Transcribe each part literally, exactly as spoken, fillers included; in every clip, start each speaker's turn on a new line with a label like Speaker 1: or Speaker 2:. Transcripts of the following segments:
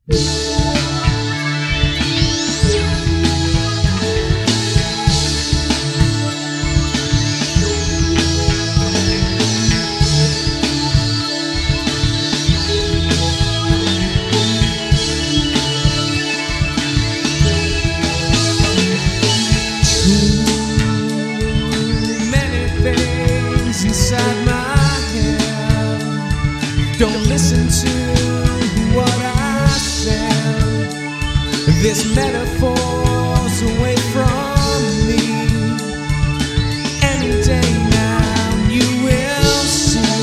Speaker 1: Inside my head, don't listen to what I said. This metaphor's away from me. Any day now you will see.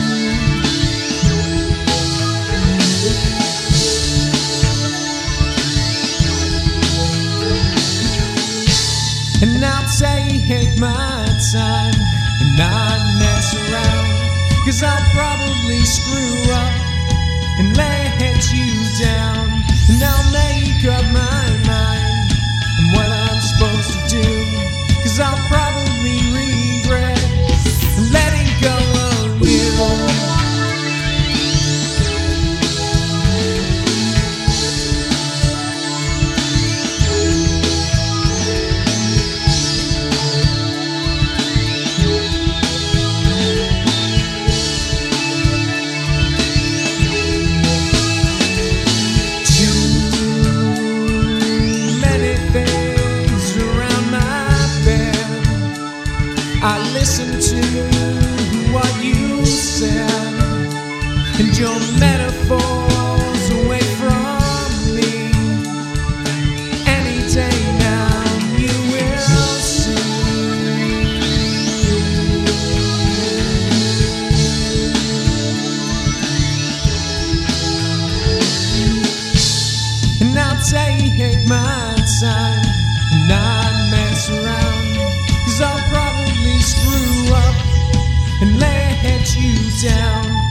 Speaker 1: And I'll take my time and not mess around, 'cause I'll probably screw up and let you down. And I'll make up my mind on what I'm supposed to do, 'cause I'll probably regret letting go of you. I listened to what you said, and your metaphors away from me. Any day now you will see. And I'll take my time and not mess around, 'cause I'll probably screw up and let you down.